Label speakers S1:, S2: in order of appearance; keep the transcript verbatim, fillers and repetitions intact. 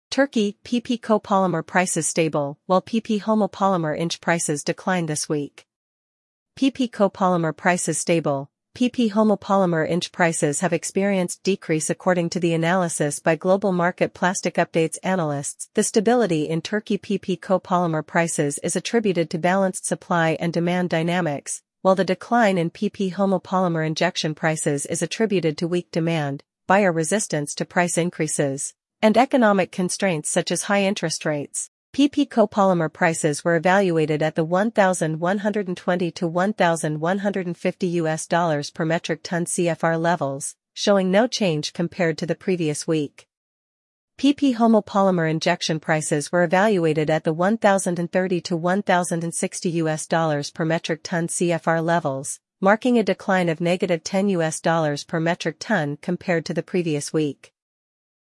S1: Turkey, P P copolymer prices stable, while P P homopolymer inch prices decline this week. P P copolymer prices stable. P P homopolymer inch prices have experienced decrease according to the analysis by Global Market Plastic Updates analysts. The stability in Turkey P P copolymer prices is attributed to balanced supply and demand dynamics, while the decline in P P homopolymer injection prices is attributed to weak demand, buyer resistance to price increases, and economic constraints such as high interest rates. P P copolymer prices were evaluated at the one thousand one hundred twenty to one thousand one hundred fifty U S dollars per metric ton C F R levels, showing no change compared to the previous week. P P homopolymer injection prices were evaluated at the one thousand thirty to one thousand sixty U S dollars per metric ton C F R levels, marking a decline of negative ten U S dollars per metric ton compared to the previous week.